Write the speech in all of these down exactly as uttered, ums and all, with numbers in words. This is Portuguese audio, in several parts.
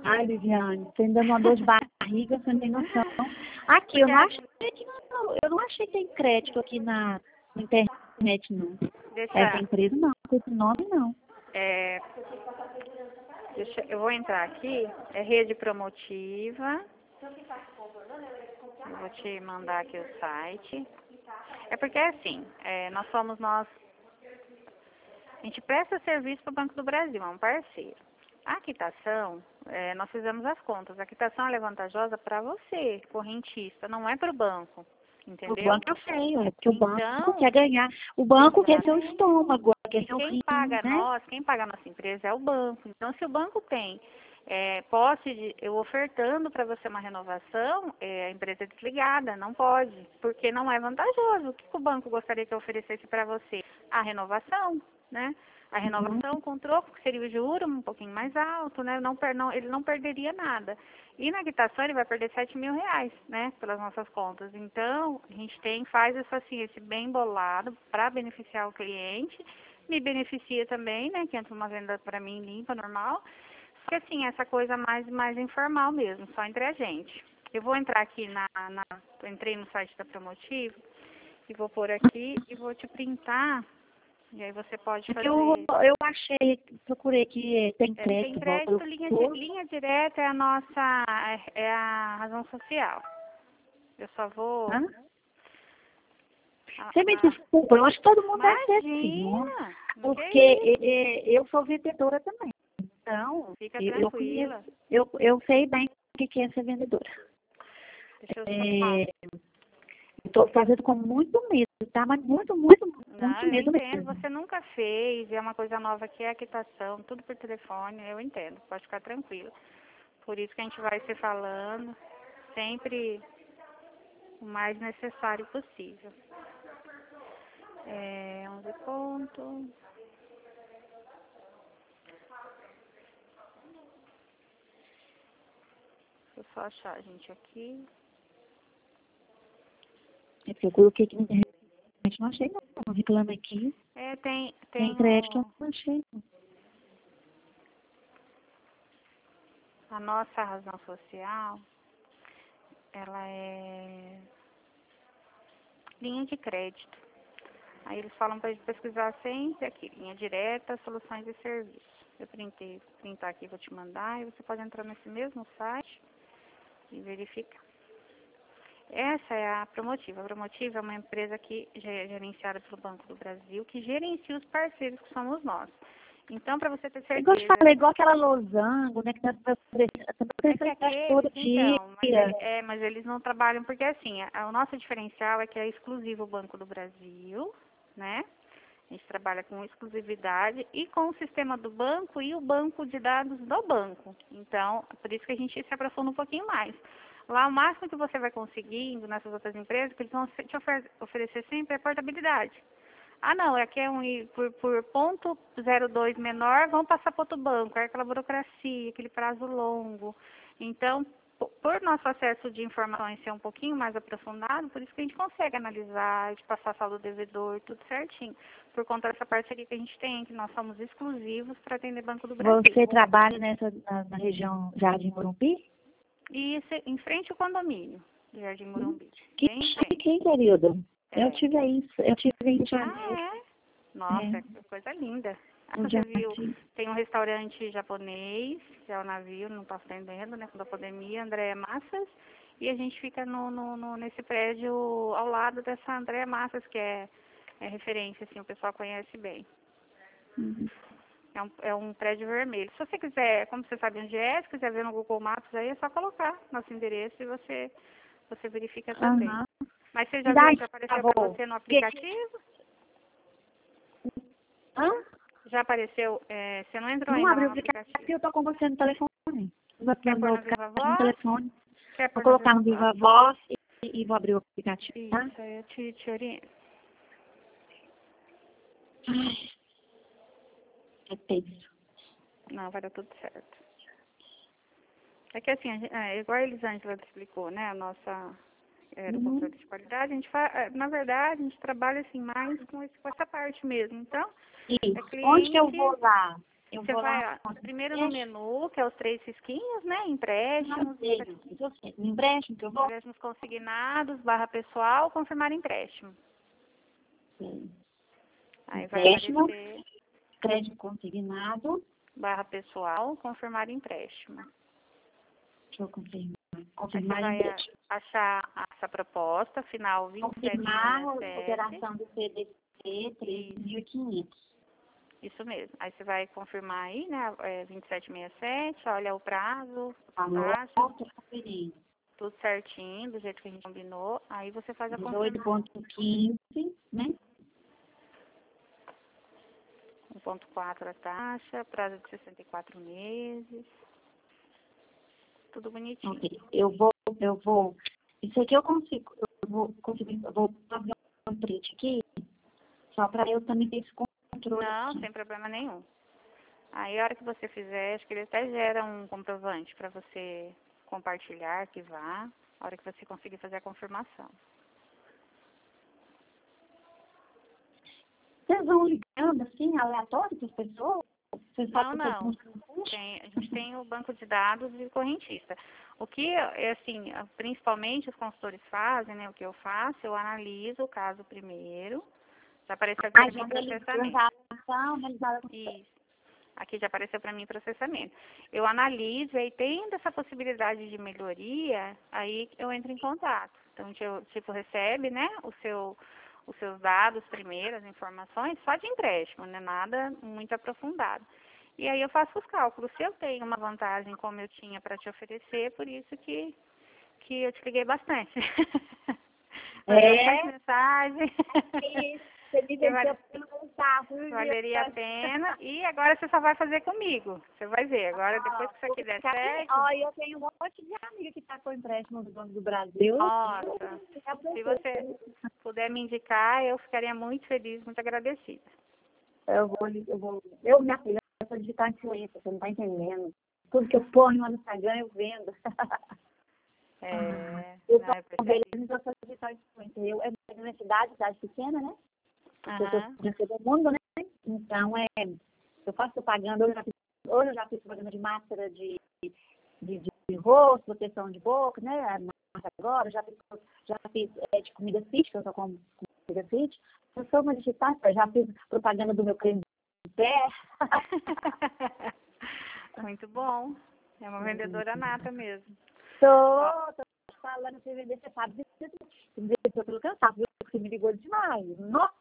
Ai, Viviane, você ainda uma dor de barriga, você não tem noção. Aqui, eu não achei que não, eu não achei que tem crédito aqui na, na internet, não. Deixa, Essa empresa não, com esse nome não. é, deixa, eu vou entrar aqui, é rede promotiva. Eu vou te mandar aqui o site. É porque é assim, é, nós somos nós, a gente presta serviço para o Banco do Brasil, é um parceiro. A quitação, é, nós fizemos as contas, a quitação é vantajosa para você, correntista, não é para o banco, entendeu? O banco eu sei, é porque o banco Então, quer ganhar. O banco quer seu exatamente. estômago, quer seu Quem rim, paga né? nós, quem paga a nossa empresa é o banco. Então, se o banco tem é, posse de, eu ofertando para você uma renovação, é, a empresa é desligada, não pode, porque não é vantajoso. O que, que o banco gostaria que eu oferecesse para você? A renovação, né? A renovação com troco, que seria o juro um pouquinho mais alto, né? Não, per- não, ele não perderia nada. E na quitação ele vai perder sete mil reais, né? Pelas nossas contas. Então, a gente tem, faz isso assim, esse bem bolado para beneficiar o cliente. Me beneficia também, né? Que entra uma venda para mim limpa, normal. Só que assim, essa coisa mais, mais informal mesmo, só entre a gente. Eu vou entrar aqui na, na eu entrei no site da Promotivo e vou pôr aqui e vou te printar. E aí você pode fazer. Eu, eu achei, procurei que tem É, tem crédito, volta crédito, do linha, di- curso. linha direta é a nossa, é é a razão social. Eu só vou. Hã? a- Você me a- desculpa, eu acho que todo mundo deve ser assim, né? Imagina! Não, que Porque isso? é, é, eu sou vendedora também. Então, Fica eu, eu conheço, tranquila. eu, eu sei bem o que que é ser vendedora. Deixa eu só. É, Estou fazendo com muito medo, tá? Mas muito, muito, Não, muito eu medo entendo. mesmo. Você nunca fez, é uma coisa nova que é a quitação, tudo por telefone, eu entendo. Pode ficar tranquila. Por isso que a gente vai se falando sempre o mais necessário possível. É, onze pontos. Deixa eu só achar a gente aqui. É porque eu coloquei aqui na internet, não achei não. Reclame aqui, É, tem, tem tem crédito, eu o, não achei não. a nossa razão social, ela é linha de crédito. Aí eles falam para a gente pesquisar sempre aqui, linha direta, soluções e serviços. Eu printei, printar aqui, vou te mandar, e você pode entrar nesse mesmo site e verificar. Essa é a Promotiva. A Promotiva é uma empresa que é gerenciada pelo Banco do Brasil, que gerencia os parceiros que somos nós. Então, para você ter Igual eu te certeza, falei, igual aquela losango, né? Que dá pra fazer é que todo aqueles, dia. então, mas, ele- é, mas eles não trabalham, porque assim, a- o nosso diferencial é que é exclusivo o Banco do Brasil, né? A gente trabalha com exclusividade e com o sistema do banco e o banco de dados do banco. Então, é por isso que a gente se aprofunda um pouquinho mais. Lá, o máximo que você vai conseguindo nessas outras empresas, que eles vão te ofer- oferecer sempre é portabilidade. Ah, não, aqui é um i- por, por ponto zero dois menor, vão passar para outro banco. É aquela burocracia, aquele prazo longo. Então, po- por nosso acesso de informações ser um pouquinho mais aprofundado, por isso que a gente consegue analisar, de passar saldo devedor, tudo certinho. Por conta dessa parceria que a gente tem, que nós somos exclusivos para atender Banco do Brasil. Você trabalha nessa, na, na região Jardim Morumbi? E isso, em frente ao condomínio do Jardim Morumbi. Que Bem em frente. chique, hein, querido? Eu É. tive aí, eu tive aí em Ah, janeiro. é? Nossa, É, que coisa linda. Ah, no você viu, jardim. tem um restaurante japonês, que é o navio, não está atendendo, né, com a pandemia, Andréa Massas, e a gente fica no, no, no- nesse prédio ao lado dessa Andréa Massas, que é, é referência, assim, o pessoal conhece bem. Uhum. É um, é um prédio vermelho. Se você quiser, como você sabe onde é, se quiser ver no Google Maps aí, é só colocar nosso endereço e você, você verifica também. Aham. Mas você já Me dá viu, esse já apareceu para favor. você no Porque- aplicativo? Hã? Já apareceu, é, você não entrou Não ainda lá abriu o no aplicativo, aplicativo. eu tô com você no telefone. Vou Quer no pôr meu no Viva aplicativo no Voz? telefone. Quer Vou pôr no colocar Viva no Voz? Viva Voz e, e vou abrir o aplicativo, tá? Isso, aí eu te, te oriento. Ai, é tenso. Não, vai dar tudo certo. É que assim, a gente, é, igual a Elisângela explicou, né, a nossa era o Uhum. controle de qualidade, a gente fa, é, na verdade, a gente trabalha assim mais com, esse, com essa parte mesmo. Então, E é onde que eu cliente, vou lá? Eu Você vou vai, lá. ó, primeiro no menu, que é os três risquinhos, né? Empréstimos, No empréstimo que eu vou. empréstimos consignados, barra pessoal, confirmar empréstimo. Sim. Aí vai Empréstimo, aparecer crédito consignado. barra pessoal, confirmar empréstimo. Deixa eu confirmar. Aí você Confirmar vai empréstimo. achar essa proposta, final Confirmar a vinte e sete sessenta e sete. operação do C D C três mil e quinhentos. Isso mesmo. Aí você vai confirmar aí, né? É, vinte e sete sessenta e sete, olha o prazo, taxa, Anoto, conferindo. tudo certinho, do jeito que a gente combinou. Aí você faz a dezoito confirmação. ponto quinze, né? um ponto quatro a taxa, prazo de sessenta e quatro meses. Tudo bonitinho. Ok. Eu vou, eu vou. Isso aqui eu consigo. Eu vou conseguir. Eu vou fazer um print aqui, só para eu também ter esse controle. Não, Aqui. sem problema nenhum. Aí a hora que você fizer, acho que ele até gera um comprovante para você compartilhar, arquivar, a hora que você conseguir fazer a confirmação. Vocês vão ligando assim, aleatório para as pessoas? Vocês Não, sabem não. que vocês Tem, a gente tem o banco de dados e o correntista. O que, é assim, principalmente os consultores fazem, né, o que eu faço, eu analiso o caso primeiro, já apareceu aqui Ai, para mim já realizou processamento. transação, realizada com Isso. Aqui já apareceu para mim processamento. Eu analiso e aí tendo essa possibilidade de melhoria, aí eu entro em contato. Então, eu, tipo, recebe, né, o seu, os seus dados primeiro, as informações, só de empréstimo, né, nada muito aprofundado. E aí eu faço os cálculos. Se eu tenho uma vantagem como eu tinha para te oferecer, por isso que, que eu te liguei bastante. Mandei bastante É, mensagem. você me Que vendeu vale- pelo contato, viu, Valeria a Diana? pena. E agora você só vai fazer comigo. Você vai ver. Agora, depois que isso aqui der Porque, certo, ó, eu tenho um monte de amiga que está com empréstimo do Banco do Brasil. nossa, se você puder me indicar, eu ficaria muito feliz, muito agradecida. Eu vou, eu vou, eu, minha filha, eu sou digital influencer, você não está entendendo. Tudo que eu ponho lá no Instagram, eu vendo. É, Eu não, sou eu percebi. beleza, eu sou digital influencer. Eu, é minha cidade, cidade pequena, né? Eu sou Aham. de todo mundo, né? Então, é, eu faço propaganda, hoje eu já fiz, hoje eu já fiz propaganda de máscara de, de, de rosto, proteção de boca, né? A máscara agora, já fiz, já fiz é, de comida fit, que eu sou com comida fit. Eu sou uma digital, eu já fiz propaganda do meu creme de pé. Muito bom. É uma vendedora nata mesmo. Tô, tô falando pra você vender, você sabe, você vendeu pelo cansaço, viu? Você me ligou demais. Nossa!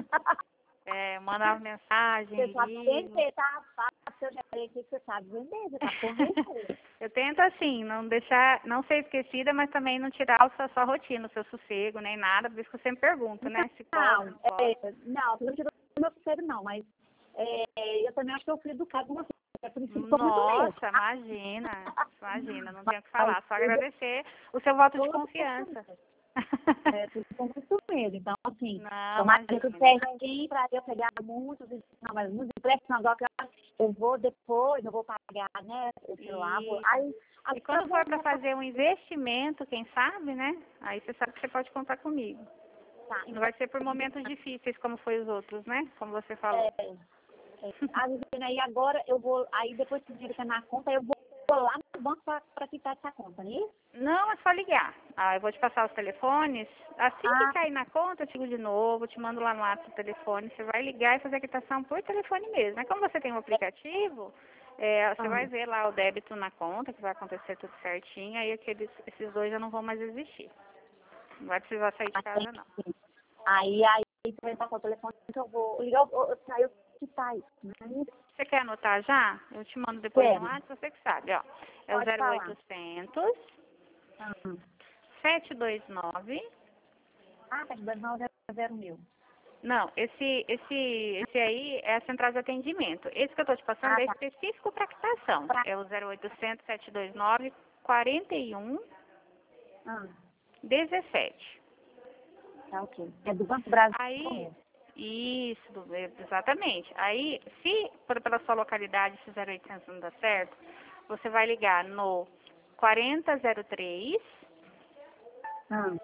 É, mandava mensagem, Você sabe ligo. vender, tá? Eu já falei que você sabe vender, você tá convencendo. Eu tento assim, não deixar, não ser esquecida, mas também não tirar a sua, sua rotina, o seu sossego, nem nada, por isso que eu sempre pergunto, né? Se posso, Não, não posso. é, não, você não tirou do meu sossego, não, mas é, eu também acho que eu fui educado com você. É por isso que eu sou muito mesmo. Nossa, imagina, imagina, não tenho o que Mas falar, só tudo, agradecer o seu voto de tudo confiança. é, tudo com muito medo. Então, assim, Não, tomar tudo imagina. certinho para eu pegar muitos, não, mas muitos empréstimos agora que eu eu vou depois, eu vou pagar, né? Eu sei lá, vou, E, aí, e aí quando for para fazer um investimento, quem sabe, né? Aí você sabe que você pode contar comigo. tá, Não vai ser por momentos difíceis como foi os outros, né? Como você é, falou. é, a Viviane, aí agora eu vou, aí depois que o dinheiro tá na conta, eu vou, vou lá no banco para quitar essa conta, né? Não, é só ligar. Ah, eu vou te passar os telefones. Assim que Ah, cair na conta, eu te ligo de novo, te mando lá no ato do telefone. Você vai ligar e fazer a quitação por telefone mesmo. Mas como você tem um aplicativo, é, você vai ah, ver lá o débito na conta, que vai acontecer tudo certinho. Aí aqueles, esses dois já não vão mais existir. Não vai precisar sair de casa, não. aí, aí, você vai passar o telefone que eu vou ligar, eu, eu, eu, eu quitar isso, né? Você quer anotar já? Eu te mando depois no Quero, WhatsApp, você que sabe, ó. É o pode zero falar. oitocentos, Ah, sete dois nove. ah tá te dando nove zero mil. Não, esse, esse, esse aí é a central de atendimento. Esse que eu estou te passando Ah, é tá. específico para quitação. Pra, É o zero oitocentos, sete dois nove, quarenta e um, ah, dezessete. tá ok. É do Banco Brasil. Aí, isso, do- exatamente. Aí, se por, pela sua localidade esse zero oitocentos não dá certo, você vai ligar no quarenta zero três, Ah,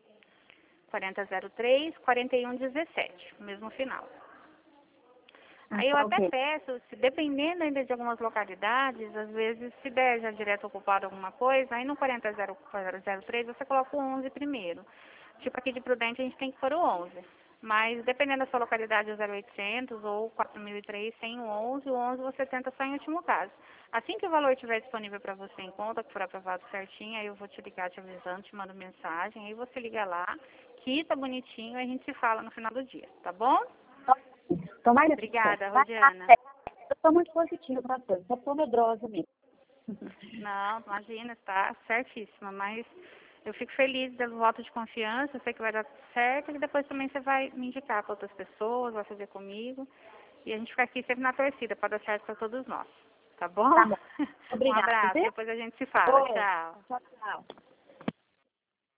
quarenta zero três, quarenta e um dezessete, mesmo final. Aí eu Ah, até ok. peço, se dependendo ainda de algumas localidades, às vezes se der já direto ocupado alguma coisa, aí no quarenta zero zero três você coloca o onze primeiro. Tipo aqui de Prudente a gente tem que pôr o onze. Mas dependendo da sua localidade, o zero oitocentos ou quatro mil e três sem o onze, o onze você tenta só em último caso. Assim que o valor estiver disponível para você em conta, que for aprovado certinho, aí eu vou te ligar te avisando, te mando mensagem, aí você liga lá, quita bonitinho e a gente se fala no final do dia, tá bom? Tomara que Obrigada, vai dar Rosiana. certo. Eu sou muito positiva para tudo, só sou medrosa mesmo. Não, imagina, está certíssima, mas eu fico feliz pelo voto de confiança, eu sei que vai dar tudo certo, e depois também você vai me indicar para outras pessoas, vai fazer comigo, e a gente fica aqui sempre na torcida para dar certo para todos nós, tá bom? Tá bom. Um Obrigada, abraço, viu? depois a gente se fala, Oi. tchau. Tchau, tchau.